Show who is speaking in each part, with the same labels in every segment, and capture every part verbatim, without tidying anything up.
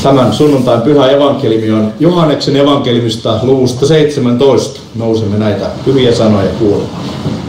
Speaker 1: Tämän sunnuntain pyhä evankeliumi on Johanneksen evankeliumista luvusta seitsemäntoista. Nousemme näitä pyhiä sanoja kuulemaan.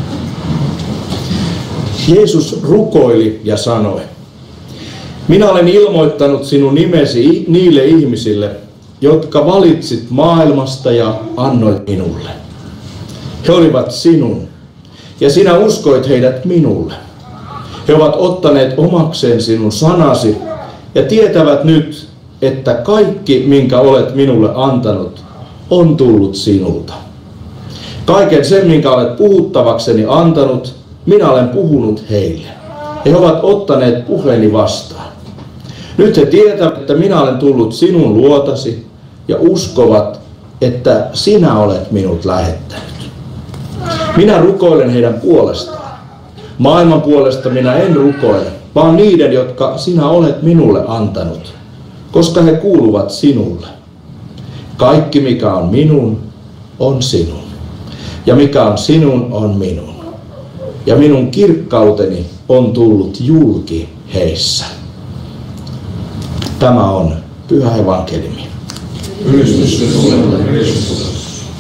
Speaker 1: Jeesus rukoili ja sanoi: Minä olen ilmoittanut sinun nimesi niille ihmisille, jotka valitsit maailmasta ja annoit minulle. He olivat sinun, ja sinä uskoit heidät minulle. He ovat ottaneet omakseen sinun sanasi ja tietävät nyt, että kaikki, minkä olet minulle antanut, on tullut sinulta. Kaiken sen, minkä olet puhuttavakseni antanut, minä olen puhunut heille. He ovat ottaneet puheeni vastaan. Nyt he tietävät, että minä olen tullut sinun luotasi ja uskovat, että sinä olet minut lähettänyt. Minä rukoilen heidän puolestaan. Maailman puolesta minä en rukoile, vaan niiden, jotka sinä olet minulle antanut, koska he kuuluvat sinulle. Kaikki, mikä on minun, on sinun. Ja mikä on sinun, on minun. Ja minun kirkkauteni on tullut julki heissä. Tämä on pyhä evankeliumi.
Speaker 2: Ylistys sinulle, Kristus.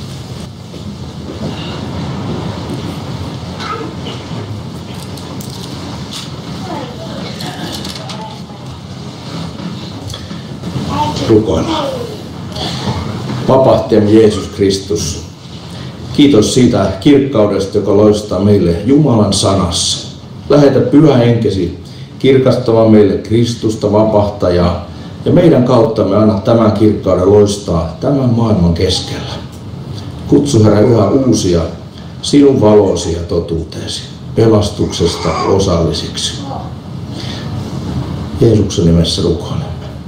Speaker 1: Rukoillaan. Vapahtajamme Jeesus Kristus, kiitos siitä kirkkaudesta, joka loistaa meille Jumalan sanassa. Lähetä Pyhä Henkesi kirkastamaan meille Kristusta, vapahtajaa, ja meidän kauttamme anna tämän kirkkauden loistaa tämän maailman keskellä. Kutsu, Herra, yhä uusia sinun valosi ja totuuteesi, pelastuksesta osallisiksi. Jeesuksen nimessä rukoilemme.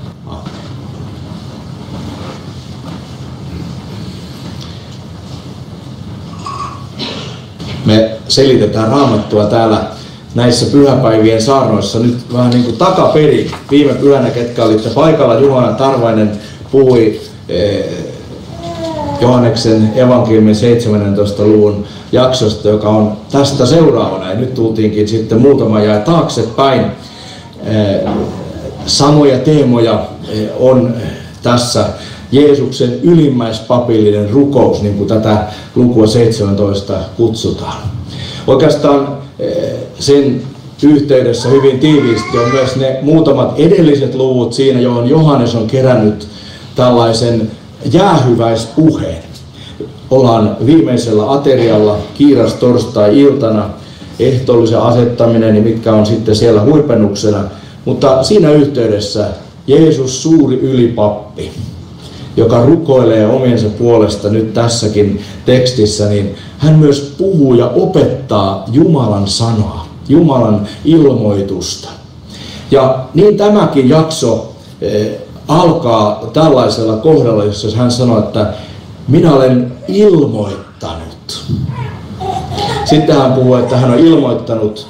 Speaker 1: Me selitetään Raamattua täällä näissä pyhäpäivien saarnoissa nyt vähän niin kuin takaperin. Viime pyhänä, ketkä olitte paikalla, Juhana Tarvainen puhui eh, Johanneksen evankeliumin seitsemäntoista luvun jaksosta, joka on tästä seuraavana. Ja nyt tultiinkin sitten muutama jäi taaksepäin. Eh, samoja teemoja eh, on tässä Jeesuksen ylimmäispapillinen rukous, niin kuin tätä lukua seitsemäntoista kutsutaan. Oikeastaan sen yhteydessä hyvin tiiviisti on myös ne muutamat edelliset luvut siinä, johon Johannes on kerännyt tällaisen jäähyväispuheen. Ollaan viimeisellä aterialla kiirastorstai-iltana, ehtoollisen asettaminen, niin mitkä on sitten siellä huipennuksena. Mutta siinä yhteydessä Jeesus, suuri ylipappi, joka rukoilee omiensa puolesta nyt tässäkin tekstissä, niin hän myös puhuu ja opettaa Jumalan sanaa, Jumalan ilmoitusta. Ja niin tämäkin jakso eh, alkaa tällaisella kohdalla, jossa hän sanoo, että minä olen ilmoittanut. Sitten hän puhuu, että hän on ilmoittanut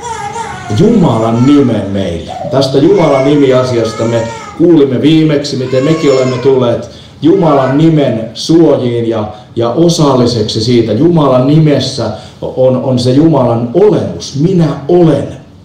Speaker 1: Jumalan nimen meille. Tästä Jumalan nimiasiasta me kuulimme viimeksi, miten mekin olemme tulleet Jumalan nimen suojiin ja, ja osalliseksi siitä. Jumalan nimessä on, on se Jumalan olemus. Minä olen.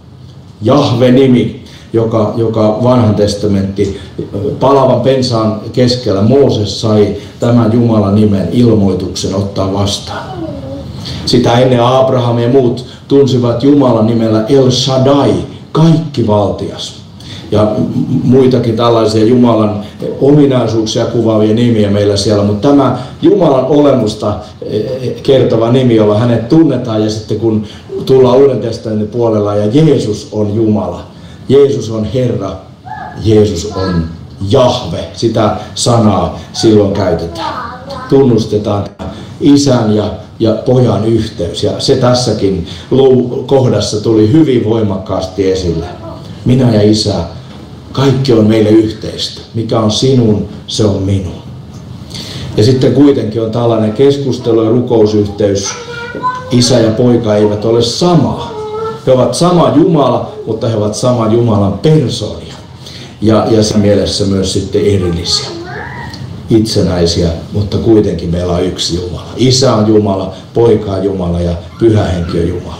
Speaker 1: Jahve-nimi, joka, joka vanhan testamentti palavan pensaan keskellä Mooses sai tämän Jumalan nimen ilmoituksen ottaa vastaan. Sitä ennen Abraham ja muut tunsivat Jumalan nimellä El Shaddai, kaikkivaltias. Ja muitakin tällaisia Jumalan ominaisuuksia kuvaavia nimiä meillä siellä, mutta tämä Jumalan olemusta kertova nimi, jolla hänet tunnetaan, ja sitten kun tullaan Uuden testamentin puolella, ja Jeesus on Jumala, Jeesus on Herra, Jeesus on Jahve, sitä sanaa silloin käytetään. Tunnustetaan Isän ja, ja Pojan yhteys, ja se tässäkin kohdassa tuli hyvin voimakkaasti esille. Minä ja Isä, kaikki on meille yhteistä. Mikä on sinun, se on minun. Ja sitten kuitenkin on tällainen keskustelu ja rukousyhteys. Isä ja poika eivät ole sama. He ovat sama Jumala, mutta he ovat sama Jumalan persoonia. Ja, ja sen mielessä myös sitten erillisiä. Itsenäisiä, mutta kuitenkin meillä on yksi Jumala. Isä on Jumala, poika on Jumala ja Pyhä Henki on Jumala.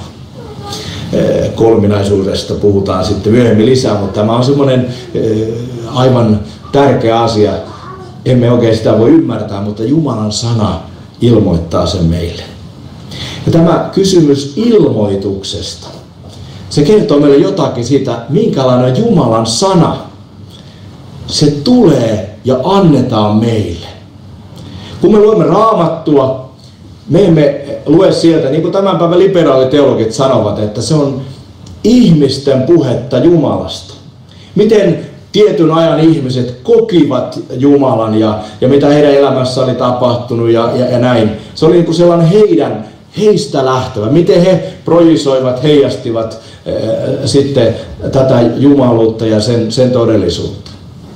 Speaker 1: Kolminaisuudesta puhutaan sitten myöhemmin lisää, mutta tämä on semmoinen aivan tärkeä asia. Emme oikein sitä voi ymmärtää, mutta Jumalan sana ilmoittaa sen meille. Ja tämä kysymys ilmoituksesta, se kertoo meille jotakin siitä, minkälainen on Jumalan sana. Se tulee ja annetaan meille. Kun me luemme Raamattua, me emme lue sieltä, niin kuin tämän päivän liberaaliteologit sanovat, että se on ihmisten puhetta Jumalasta. Miten tietyn ajan ihmiset kokivat Jumalan ja, ja mitä heidän elämässä oli tapahtunut ja, ja, ja näin. Se oli niin kuin sellainen heidän, heistä lähtevä. Miten he projisoivat, heijastivat äh, sitten tätä jumaluutta ja sen, sen todellisuutta.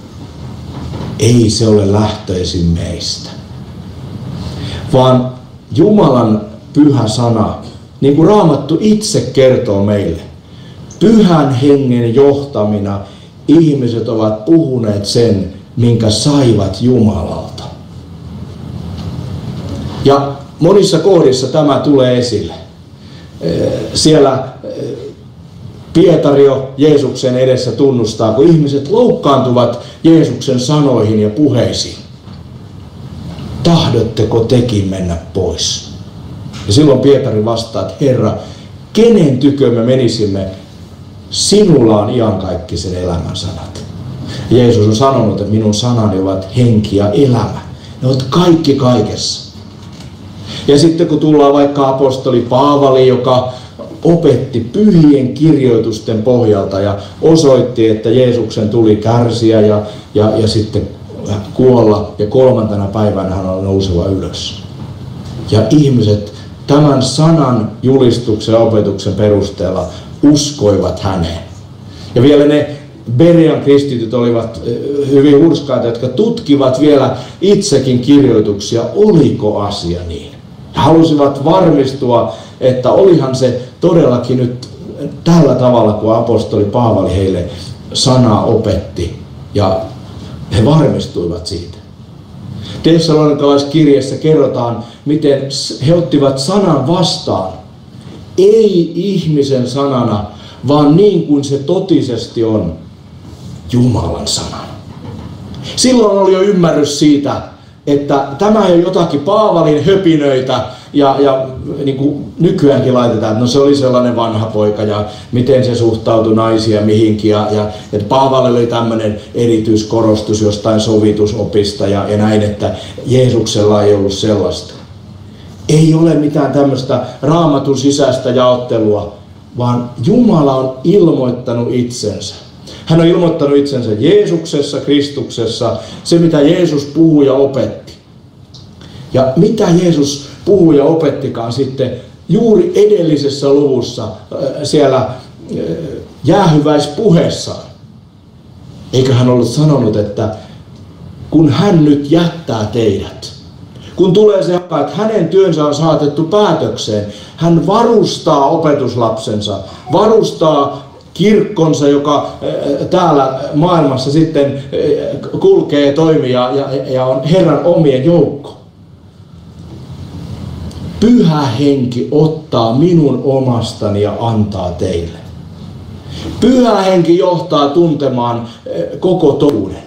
Speaker 1: Ei se ole lähtöisin meistä. Vaan Jumalan pyhä sana, niin kuin Raamattu itse kertoo meille, pyhän hengen johtamina ihmiset ovat puhuneet sen, minkä saivat Jumalalta. Ja monissa kohdissa tämä tulee esille. Siellä Pietari jo Jeesuksen edessä tunnustaa, kun ihmiset loukkaantuvat Jeesuksen sanoihin ja puheisiin. Tahdotteko tekin mennä pois? Ja silloin Pietari vastaa, että Herra, kenen tykö me menisimme? Sinulla on iankaikkisen elämän sanat. Jeesus on sanonut, että minun sanani ovat henki ja elämä. Ne ovat kaikki kaikessa. Ja sitten kun tullaan vaikka apostoli Paavali, joka opetti pyhien kirjoitusten pohjalta ja osoitti, että Jeesuksen tuli kärsiä ja, ja, ja sitten kuolla ja kolmantena päivänä hän on nouseva ylös. Ja ihmiset tämän sanan julistuksen ja opetuksen perusteella uskoivat häneen. Ja vielä ne Berean kristityt olivat hyvin hurskaita, jotka tutkivat vielä itsekin kirjoituksia, oliko asia niin. He halusivat varmistua, että olihan se todellakin nyt tällä tavalla, kun apostoli Paavali heille sanaa opetti. Ja he varmistuivat siitä. Tessalonikalaiskirjassa kerrotaan, miten he ottivat sanan vastaan. Ei ihmisen sanana, vaan niin kuin se totisesti on, Jumalan sanana. Silloin oli jo ymmärrys siitä, että tämä ei ole jotakin Paavalin höpinöitä, ja, ja niin kuin nykyäänkin laitetaan, että no se oli sellainen vanha poika, ja miten se suhtautui naisia mihinkin, ja, ja että Paavalilla oli tämmöinen erityiskorostus jostain sovitusopista, ja, ja näin, että Jeesuksella ei ollut sellaista. Ei ole mitään tämmöistä Raamatun sisäistä jaottelua, vaan Jumala on ilmoittanut itsensä. Hän on ilmoittanut itsensä Jeesuksessa, Kristuksessa, se mitä Jeesus puhui ja opetti. Ja mitä Jeesus puhui ja opettikaan sitten juuri edellisessä luvussa siellä jäähyväispuheessaan. Eikö hän ollut sanonut, että kun hän nyt jättää teidät, kun tulee se aika, että hänen työnsä on saatettu päätökseen, hän varustaa opetuslapsensa, varustaa kirkkonsa, joka täällä maailmassa sitten kulkee ja toimii ja, ja on Herran omien joukko. Pyhä henki ottaa minun omastani ja antaa teille. Pyhä henki johtaa tuntemaan koko totuuden.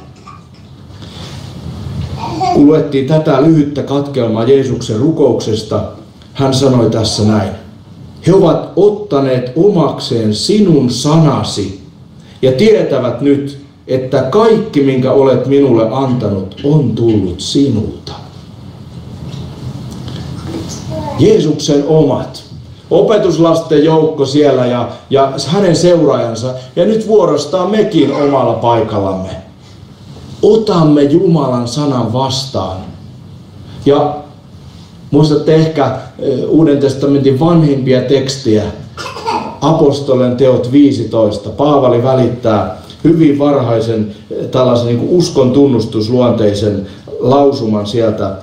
Speaker 1: Kun luettiin tätä lyhyttä katkelmaa Jeesuksen rukouksesta, hän sanoi tässä näin. He ovat ottaneet omakseen sinun sanasi ja tietävät nyt, että kaikki, minkä olet minulle antanut, on tullut sinulta. Jeesuksen omat, opetuslasten joukko siellä ja, ja hänen seuraajansa, ja nyt vuorostaan mekin omalla paikallamme. Otamme Jumalan sanan vastaan. Ja muistatte ehkä Uuden testamentin vanhimpia tekstiä, apostolien teot viisitoista. Paavali välittää hyvin varhaisen tällaisen niin kuin uskon tunnustusluonteisen lausuman sieltä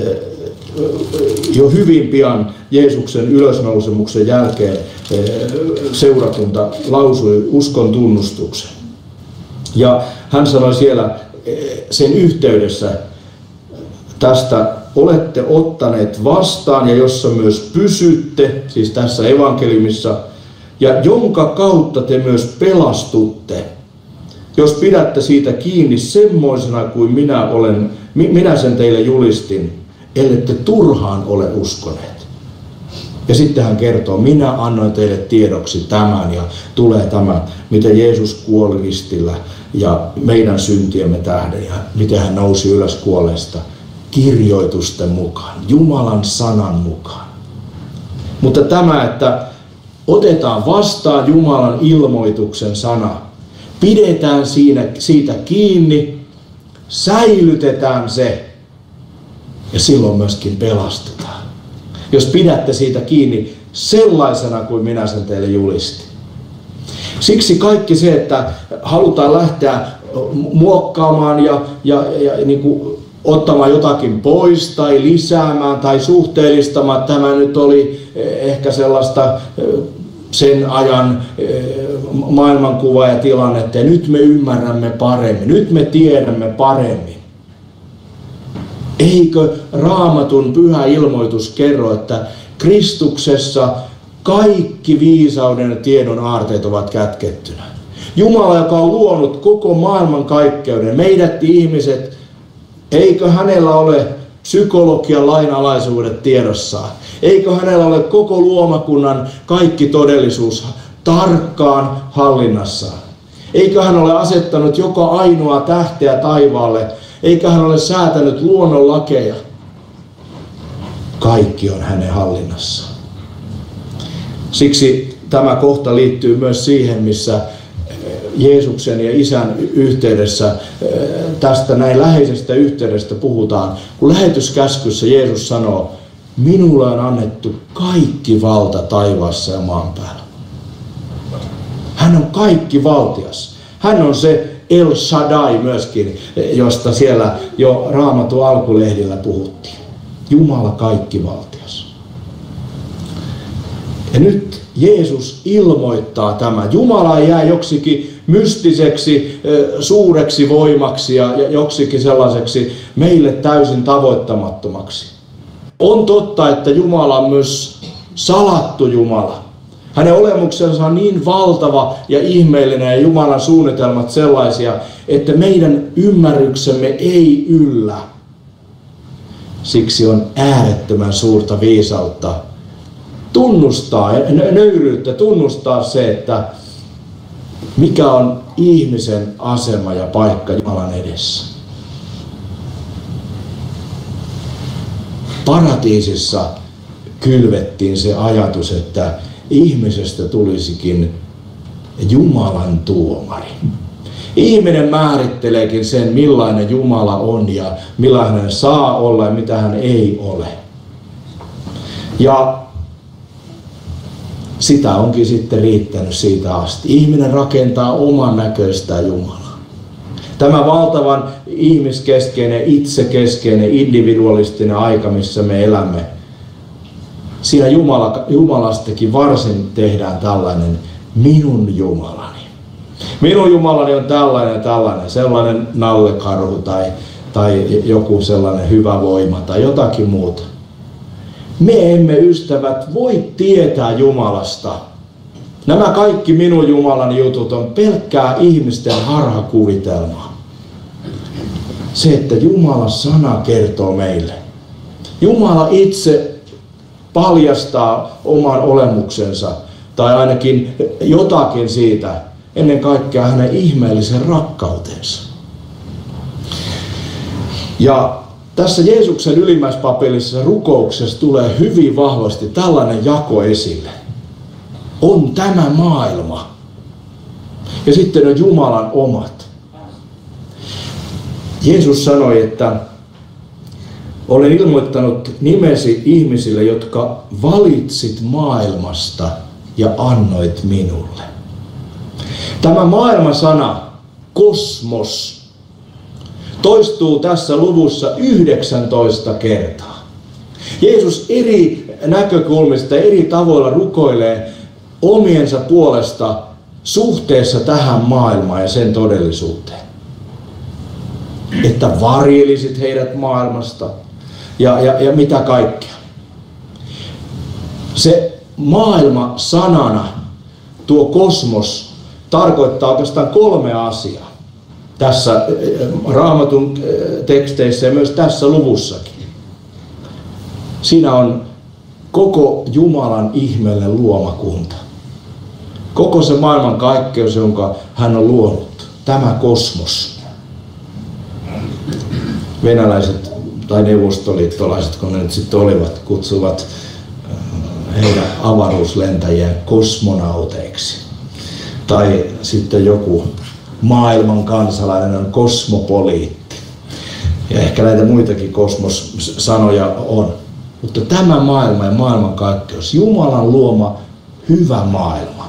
Speaker 1: jo hyvin pian Jeesuksen ylösnousemuksen jälkeen. Seurakunta lausui uskon tunnustuksen. Ja hän sanoi siellä sen yhteydessä tästä, olette ottaneet vastaan ja jossa myös pysytte, siis tässä evankeliumissa, ja jonka kautta te myös pelastutte, jos pidätte siitä kiinni semmoisena kuin minä, olen, minä sen teille julistin, ellette turhaan ole uskoneet. Ja sitten hän kertoo, minä annoin teille tiedoksi tämän ja tulee tämä, miten Jeesus kuoli ristillä ja meidän syntiemme tähden ja miten hän nousi ylös kuolleesta kirjoitusten mukaan, Jumalan sanan mukaan. Mutta tämä, että otetaan vastaan Jumalan ilmoituksen sana, pidetään siinä, siitä kiinni, säilytetään se ja silloin myöskin pelastetaan. Jos pidätte siitä kiinni sellaisena kuin minä sen teille julistin. Siksi kaikki se, että halutaan lähteä muokkaamaan ja, ja, ja niin kuin ottamaan jotakin pois tai lisäämään tai suhteellistamaan, tämä nyt oli ehkä sellaista sen ajan maailmankuva ja tilannetta, ja nyt me ymmärrämme paremmin, nyt me tiedämme paremmin. Eikö Raamatun pyhä ilmoitus kerro, että Kristuksessa kaikki viisauden ja tiedon aarteet ovat kätkettynä? Jumala, joka on luonut koko maailman kaikkeuden, meidät ihmiset, eikö hänellä ole psykologian lainalaisuudet tiedossaan? Eikö hänellä ole koko luomakunnan kaikki todellisuus tarkkaan hallinnassaan? Eikö hän ole asettanut joka ainoa tähteä taivaalle? Eikä hän ole säätänyt luonnonlakeja? Kaikki on hänen hallinnassaan. Siksi tämä kohta liittyy myös siihen, missä Jeesuksen ja Isän yhteydessä, tästä näin läheisestä yhteydestä puhutaan. Kun lähetyskäskyssä Jeesus sanoo, minulle on annettu kaikki valta taivaassa ja maan päällä. Hän on kaikki valtias. Hän on se El Shaddai myöskin, josta siellä jo Raamatun alkulehdillä puhuttiin. Jumala kaikki valtias. Ja nyt Jeesus ilmoittaa tämän. Jumala ei jää joksikin mystiseksi, suureksi voimaksi ja joksikin sellaiseksi meille täysin tavoittamattomaksi. On totta, että Jumala on myös salattu Jumala. Hänen olemuksensa on niin valtava ja ihmeellinen ja Jumalan suunnitelmat sellaisia, että meidän ymmärryksemme ei yllä. Siksi on äärettömän suurta viisautta tunnustaa ja nöyryyttä tunnustaa se, että mikä on ihmisen asema ja paikka Jumalan edessä. Paratiisissa kylvettiin se ajatus, että ihmisestä tulisikin Jumalan tuomari. Ihminen määritteleekin sen, millainen Jumala on ja millainen hän saa olla ja mitä hän ei ole. Ja sitä onkin sitten riittänyt siitä asti. Ihminen rakentaa oman näköistään Jumalaa. Tämä valtavan ihmiskeskeinen, itsekeskeinen, individualistinen aika, missä me elämme, siinä Jumala, Jumalastakin varsin tehdään tällainen minun Jumalani. Minun Jumalani on tällainen ja tällainen, sellainen nallekarhu tai, tai joku sellainen hyvä voima tai jotakin muuta. Me emme, ystävät, voi tietää Jumalasta. Nämä kaikki minun Jumalani jutut on pelkkää ihmisten harhakuvitelmaa. Se, että Jumalan sana kertoo meille. Jumala itse paljastaa oman olemuksensa, tai ainakin jotakin siitä, ennen kaikkea hänen ihmeellisen rakkautensa. Ja tässä Jeesuksen ylimmäispapillisessa rukouksessa tulee hyvin vahvasti tällainen jako esille. On tämä maailma. Ja sitten on Jumalan omat. Jeesus sanoi, että olen ilmoittanut nimesi ihmisille, jotka valitsit maailmasta ja annoit minulle. Tämä maailmasana, kosmos, toistuu tässä luvussa yhdeksäntoista kertaa. Jeesus eri näkökulmista, eri tavoilla rukoilee omiensa puolesta suhteessa tähän maailmaan ja sen todellisuuteen. Että varjelisit heidät maailmasta ja, ja, ja mitä kaikkea. Se maailma sanana, tuo kosmos, tarkoittaa oikeastaan kolme asiaa. tässä Raamatun teksteissä ja myös tässä luvussakin. Siinä on koko Jumalan ihmeelle luoma kunta. Koko se maailman kaikkeus, jonka hän on luonut. Tämä kosmos. Venäläiset tai neuvostoliittolaiset, kun ne nyt sitten olivat, kutsuvat heidän avaruuslentäjiään kosmonauteiksi. Tai sitten joku maailman kansalainen on kosmopoliitti. Ja ehkä näitä muitakin kosmos-sanoja on. Mutta tämä maailma ja maailmankaikkeus, Jumalan luoma hyvä maailma.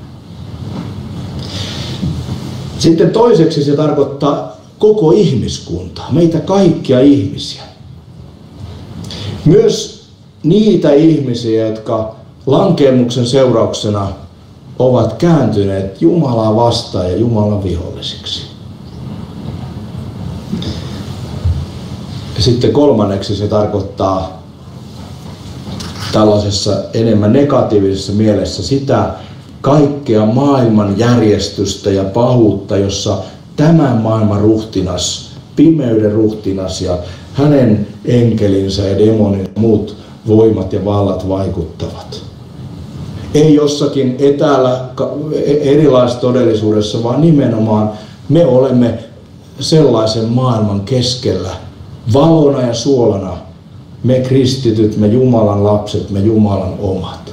Speaker 1: Sitten toiseksi se tarkoittaa koko ihmiskuntaa, meitä kaikkia ihmisiä. Myös niitä ihmisiä, jotka lankeemuksen seurauksena ovat kääntyneet Jumalaa vastaan ja Jumalan vihollisiksi. Ja sitten kolmanneksi se tarkoittaa tällaisessa enemmän negatiivisessa mielessä sitä kaikkea maailman järjestystä ja pahuutta, jossa tämän maailman ruhtinas, pimeyden ruhtinas ja hänen enkelinsä ja demonin ja muut voimat ja vallat vaikuttavat. Ei jossakin etäällä erilaisessa todellisuudessa, vaan nimenomaan me olemme sellaisen maailman keskellä, valona ja suolana, me kristityt, me Jumalan lapset, me Jumalan omat.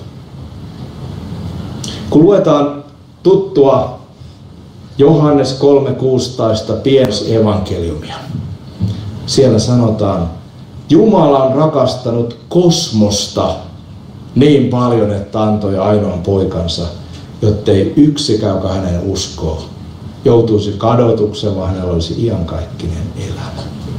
Speaker 1: Kun luetaan tuttua Johannes kolme kuusitoista pienessä evankeliumia, siellä sanotaan, Jumala on rakastanut kosmosta niin paljon, että antoi ainoan poikansa, jottei yksikään, joka hänen uskoo, joutuisi kadotukseen, vaan hänellä olisi iankaikkinen elämä.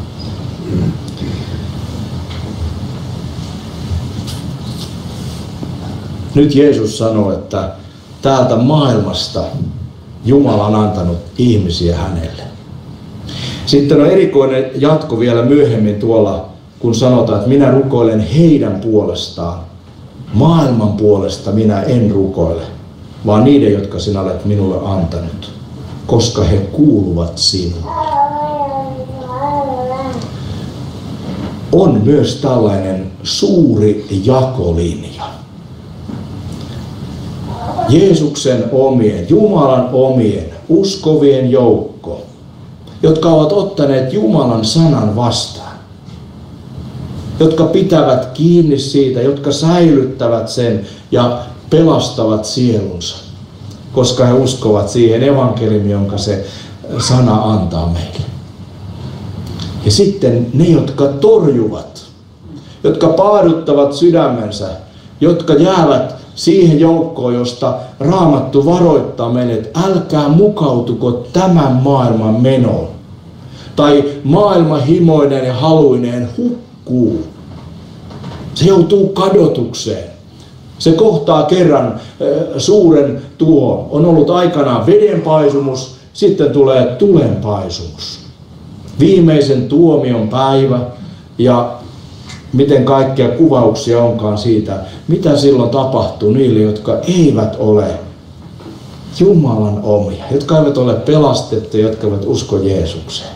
Speaker 1: Nyt Jeesus sanoo, että täältä maailmasta Jumala on antanut ihmisiä hänelle. Sitten on erikoinen jatko vielä myöhemmin tuolla, kun sanotaan, että minä rukoilen heidän puolestaan. Maailman puolesta minä en rukoile, vaan niiden, jotka sinä olet minulle antanut, koska he kuuluvat sinulle. On myös tällainen suuri jakolinja. Jeesuksen omien, Jumalan omien, uskovien joukko, jotka ovat ottaneet Jumalan sanan vastaan, jotka pitävät kiinni siitä, jotka säilyttävät sen ja pelastavat sielunsa, koska he uskovat siihen evankeliumiin, jonka se sana antaa meille. Ja sitten ne, jotka torjuvat, jotka paaduttavat sydämensä, jotka jäävät siihen joukkoon, josta Raamattu varoittaa meille, että älkää mukautuko tämän maailman menoon. Tai maailman himoinen ja haluineen hukkuu. Se joutuu kadotukseen. Se kohtaa kerran äh, suuren tuon. On ollut aikanaan vedenpaisumus, sitten tulee tulenpaisumus. Viimeisen tuomion päivä ja miten kaikkia kuvauksia onkaan siitä, mitä silloin tapahtuu niille, jotka eivät ole Jumalan omia, jotka eivät ole pelastettu, jotka eivät usko Jeesukseen.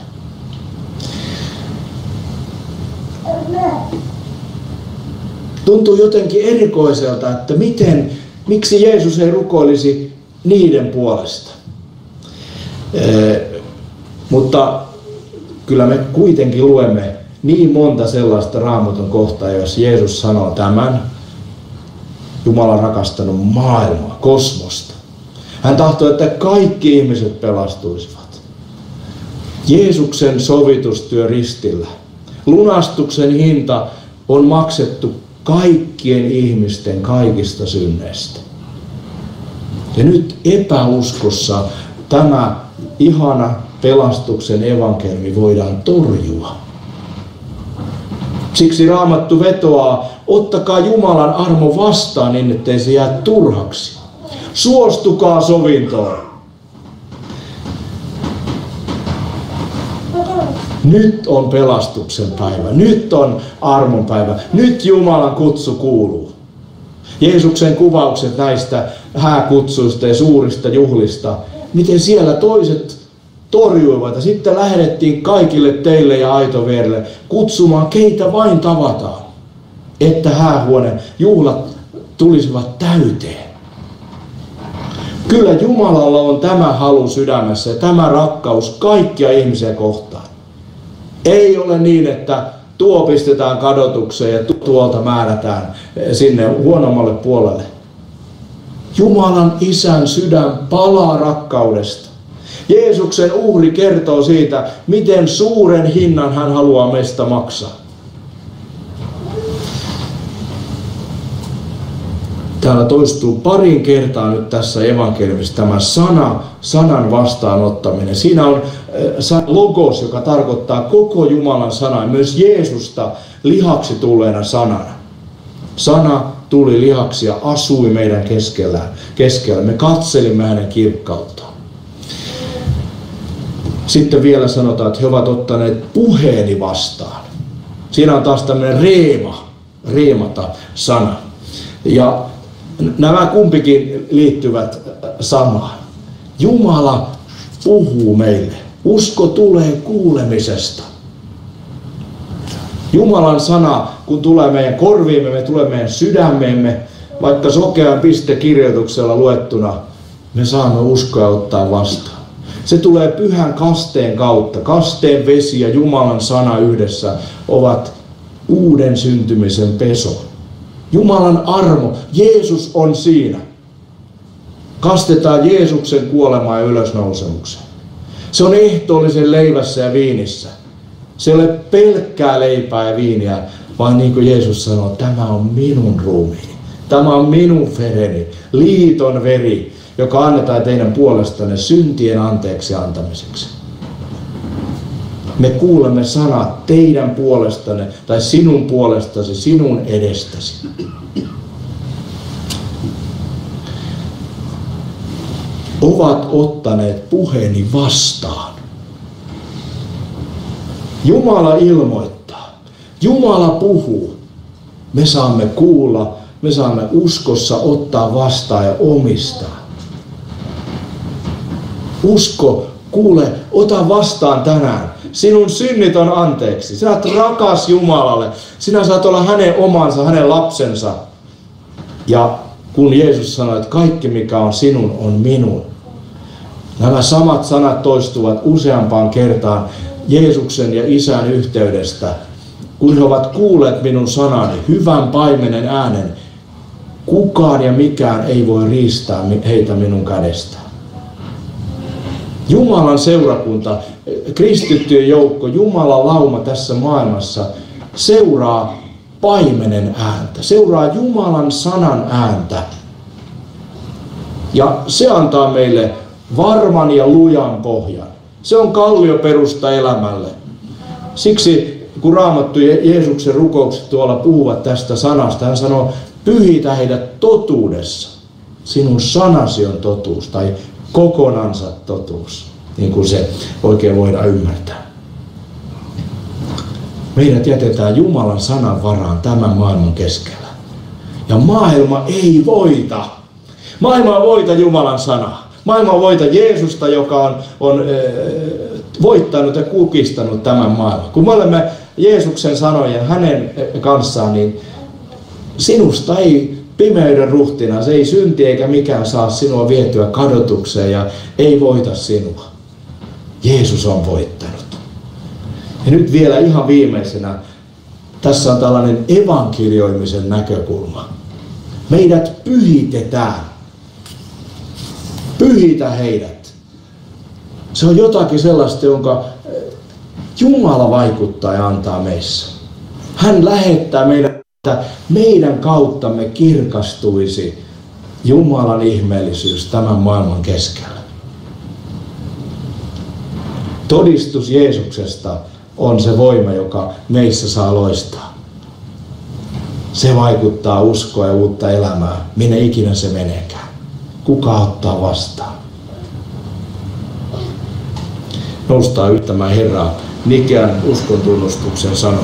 Speaker 1: Tuntuu jotenkin erikoiselta, että miten, miksi Jeesus ei rukoilisi niiden puolesta. Ee, mutta kyllä me kuitenkin luemme niin monta sellaista Raamatun kohtaa, jos Jeesus sanoo tämän, Jumala on rakastanut maailmaa, kosmosta. Hän tahtoo, että kaikki ihmiset pelastuisivat. Jeesuksen sovitustyö ristillä. Lunastuksen hinta on maksettu kaikkien ihmisten kaikista synneistä. Ja nyt epäuskossa tämä ihana pelastuksen evankeliumi voidaan torjua. Siksi Raamattu vetoaa, ottakaa Jumalan armo vastaan niin, ettei se jää turhaksi. Suostukaa sovintoon. Nyt on pelastuksen päivä. Nyt on armon päivä. Nyt Jumalan kutsu kuuluu. Jeesuksen kuvaukset näistä hääkutsuista ja suurista juhlista. Miten siellä toiset torjuivat. Ja sitten lähdettiin kaikille teille ja Aitoverille kutsumaan, keitä vain tavataan, että häähuoneen juhlat tulisivat täyteen. Kyllä Jumalalla on tämä halu sydämessä ja tämä rakkaus kaikkia ihmisiä kohtaan. Ei ole niin, että tuo pistetään kadotukseen ja tuolta määrätään sinne huonommalle puolelle. Jumalan Isän sydän palaa rakkaudesta. Jeesuksen uhri kertoo siitä, miten suuren hinnan hän haluaa meistä maksaa. Täällä toistuu parin kertaa nyt tässä evankeliumissa tämä sana, sanan vastaanottaminen. Siinä on logos, joka tarkoittaa koko Jumalan sanaa, myös Jeesusta lihaksi tulleena sanana. Sana tuli lihaksi ja asui meidän keskellä. keskellä. Me katselimme hänen kirkkauttaan. Sitten vielä sanotaan, että he ovat ottaneet puheeni vastaan. Siinä on taas tämmöinen reema, reemata sana. Ja nämä kumpikin liittyvät samaan. Jumala puhuu meille. Usko tulee kuulemisesta. Jumalan sana, kun tulee meidän korviimme, me tulee meidän sydämeemme, vaikka sokean pistekirjoituksella luettuna, me saamme uskoa ottaa vastaan. Se tulee pyhän kasteen kautta. Kasteen vesi ja Jumalan sana yhdessä ovat uuden syntymisen peso. Jumalan armo, Jeesus on siinä. Kastetaan Jeesuksen kuolemaan ja ylösnousemukseen. Se on ehtoollisen leivässä ja viinissä. Se ei ole pelkkää leipää ja viiniä, vaan niin kuin Jeesus sanoo, tämä on minun ruumiini. Tämä on minun vereni, liiton veri, joka annetaan teidän puolestanne syntien anteeksi antamiseksi. Me kuulemme sanat teidän puolestanne tai sinun puolestasi, sinun edestäsi. Ovat ottaneet puheeni vastaan. Jumala ilmoittaa. Jumala puhuu. Me saamme kuulla, me saamme uskossa ottaa vastaan ja omistaa. Usko, kuule, ota vastaan tänään. Sinun synnit on anteeksi. Sinä olet rakas Jumalalle. Sinä saat olla hänen omansa, hänen lapsensa. Ja kun Jeesus sanoi, että kaikki mikä on sinun on minun. Nämä samat sanat toistuvat useampaan kertaan Jeesuksen ja Isän yhteydestä. Kun he ovat kuulleet minun sanani, hyvän paimenen äänen, kukaan ja mikään ei voi riistää heitä minun kädestään. Jumalan seurakunta, kristittyjen joukko, Jumalan lauma tässä maailmassa seuraa paimenen ääntä, seuraa Jumalan sanan ääntä. Ja se antaa meille varman ja lujan pohjan. Se on kallioperusta elämälle. Siksi kun Raamattu ja Jeesuksen rukoukset tuolla puhuvat tästä sanasta, hän sanoo, pyhitä heidät totuudessa. Sinun sanasi on totuus tai kokonansa totuus, niin kuin se oikein voidaan ymmärtää. Meidät jätetään Jumalan sanan varaan tämän maailman keskellä. Ja maailma ei voita. Maailma ei voita Jumalan sanaa. Maailma ei voita Jeesusta, joka on, on e, voittanut ja kukistanut tämän maailman. Kun me olemme Jeesuksen sanojen hänen kanssaan, niin sinusta ei pimeyden ruhtina, se ei synti eikä mikään saa sinua vietyä kadotukseen ja ei voita sinua. Jeesus on voittanut. Ja nyt vielä ihan viimeisenä, tässä on tällainen evankelisoimisen näkökulma. Meidät pyhitetään. Pyhitä heidät. Se on jotakin sellaista, jonka Jumala vaikuttaa ja antaa meissä. Hän lähettää meidät, että meidän kauttamme kirkastuisi Jumalan ihmeellisyys tämän maailman keskellä. Todistus Jeesuksesta on se voima, joka meissä saa loistaa. Se vaikuttaa uskoa ja uutta elämää, minne ikinä se meneekään. Kuka ottaa vastaan? Noustaan yhtämään Herraa Nikean uskon tunnustuksen sanoin.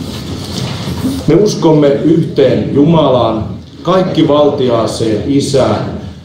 Speaker 1: Me uskomme yhteen Jumalaan, kaikki valtiaaseen Isään,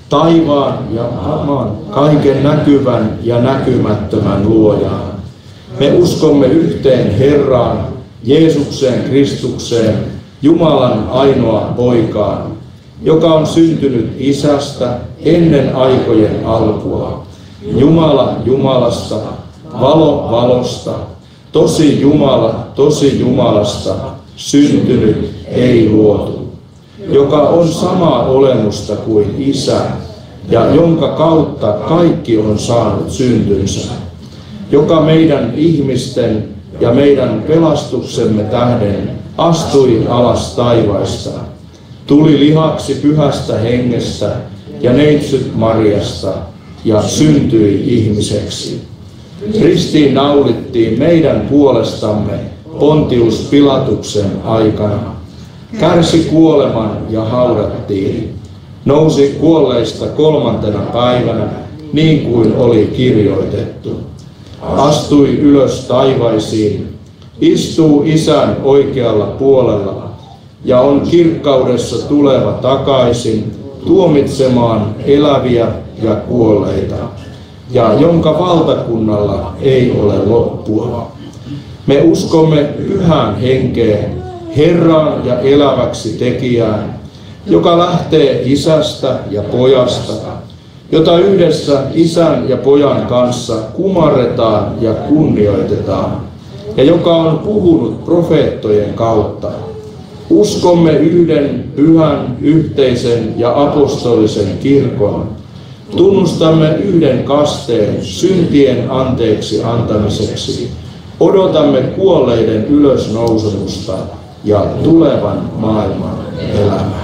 Speaker 1: taivaan ja maan, kaiken näkyvän ja näkymättömän luojaan. Me uskomme yhteen Herraan, Jeesukseen Kristukseen, Jumalan ainoaan poikaan, joka on syntynyt Isästä ennen aikojen alkua. Jumala Jumalasta, valo valosta, tosi Jumala tosi Jumalasta, syntynyt, ei luotu, joka on samaa olemusta kuin Isä, ja jonka kautta kaikki on saanut syntynsä, joka meidän ihmisten ja meidän pelastuksemme tähden astui alas taivaista, tuli lihaksi pyhästä hengestä ja neitsyt Mariasta ja syntyi ihmiseksi. Ristiin naulittiin meidän puolestamme Pontius Pilatuksen aikana, kärsi kuoleman ja haudattiin, nousi kuolleista kolmantena päivänä, niin kuin oli kirjoitettu. Astui ylös taivaisiin, istuu Isän oikealla puolella ja on kirkkaudessa tuleva takaisin tuomitsemaan eläviä ja kuolleita, ja jonka valtakunnalla ei ole loppua. Me uskomme pyhään henkeen, Herraan ja eläväksi tekijään, joka lähtee Isästä ja Pojasta, jota yhdessä Isän ja Pojan kanssa kumarretaan ja kunnioitetaan, ja joka on puhunut profeettojen kautta. Uskomme yhden pyhän, yhteisen ja apostolisen kirkon. Tunnustamme yhden kasteen syntien anteeksi antamiseksi. Odotamme kuolleiden ylösnousemusta ja tulevan maailman elämää.